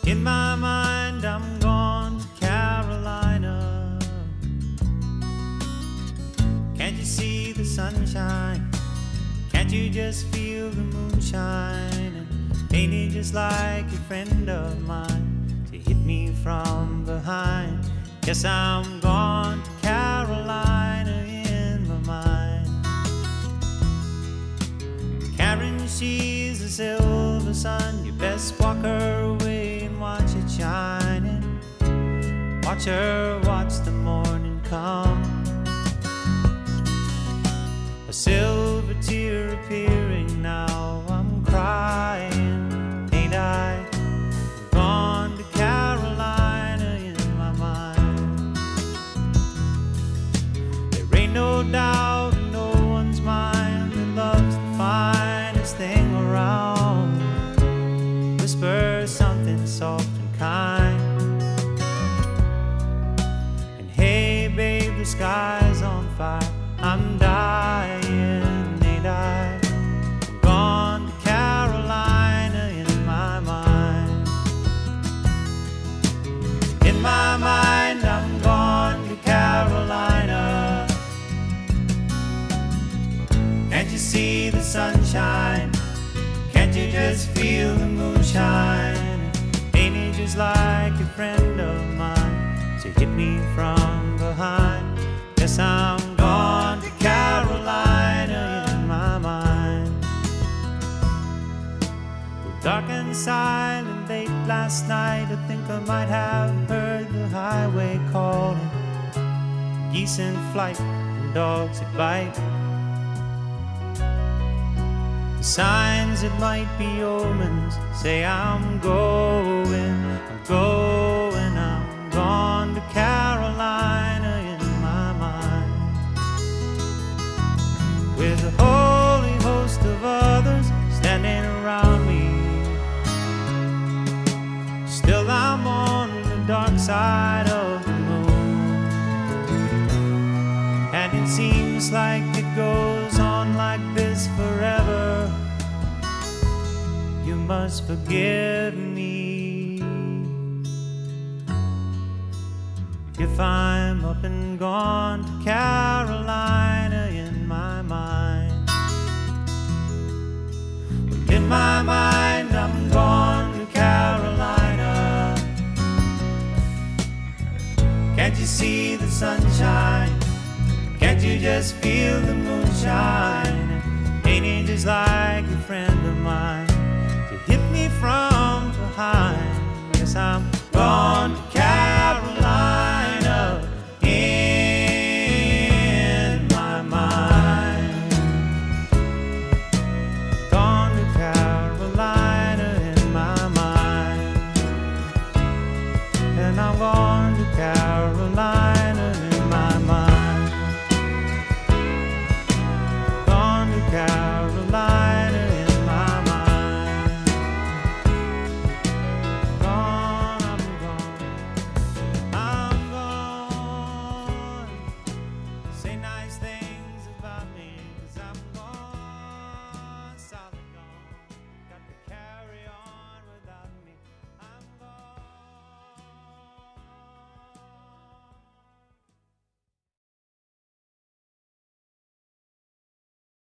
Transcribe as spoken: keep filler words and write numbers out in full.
In my mind, I'm gone to Carolina. Can't you see the sunshine? Can't you just feel the moonshine? And ain't it just like a friend of mine to hit me from behind? Guess I'm gone to Carolina in my mind. Karen, she's a silver sun. You best walk her away and watch it shining. Watch her watch the morning come. A silver tear appearing now. I'm crying, ain't I? I'm gone to Carolina in my mind. There ain't no doubt in no one's mind that love's the finest thing around. Whisper something soft and kind. And hey babe, the sky's on fire. I'm dying, ain't I? I'm gone to Carolina in my mind. In my mind, I'm gone to Carolina. Can't you see the sunshine? Can't you just feel the moonshine? Ain't it just like a friend of mine to hit me from behind? Yes, I'm gone to Carolina in my mind. Well, dark and silent late last night, I think I might have heard the highway calling. Geese in flight and dogs that bite. The signs that might be omens say I'm going, I'm going, I'm gone to Carolina in my mind. With a holy host of others standing around me, still I'm on the dark side of the moon. And it seems like it goes on like this forever. You must forgive me if I'm up and gone to Carolina in my mind. In my mind, I'm gone to Carolina. Can't you see the sunshine? Can't you just feel the moonshine? Ain't it just like